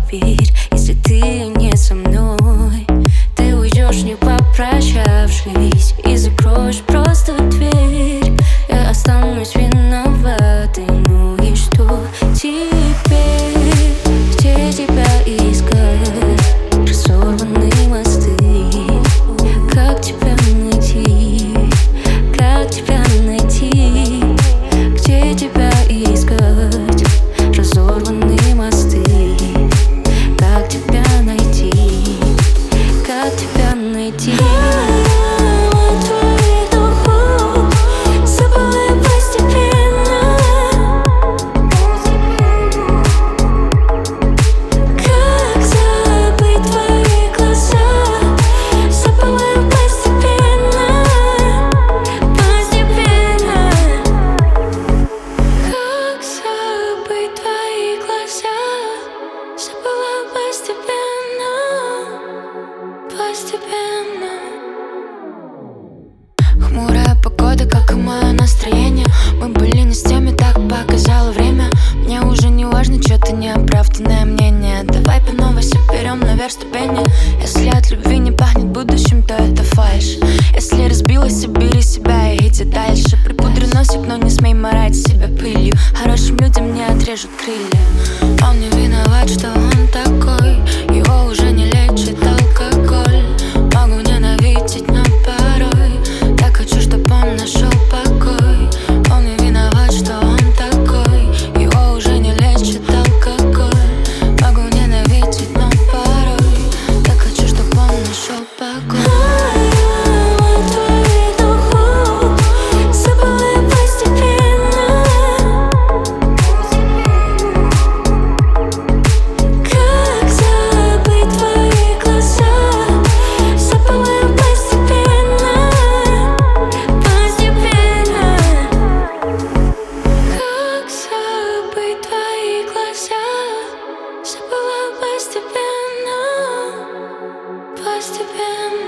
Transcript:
поверь, если ты не со мной, ты уйдешь, не попрощавшись, и закроешь просто дверь. Я останусь виноватой, ну и что теперь? Где тебя искать? Разорванные мосты. Как тебя найти? Как тебя найти? Где тебя искать? Разорванные мосты. Как тебя найти? Как тебя найти? Хмурая погода, как и мое настроение. Мы были не с теми, так показало время. Мне уже не важно чьё-то неоправданное мнение. Давай по новой соберем наверх ступени. Если от любви не пахнет будущим, то это фальшь. Если разбилась, собери себя и иди дальше. Припудри носик, но не смей марать себя пылью. Хорошим людям не отрежут крылья. Он не виноват, что он такой. Его уже не лечит алкоголь. Могу ненавидеть, но порой так хочу, чтоб он нашел покой. Он не виноват, что он такой. Его уже не лечит алкоголь. Могу ненавидеть, но порой так хочу, чтоб он нашел покой. Постепенно.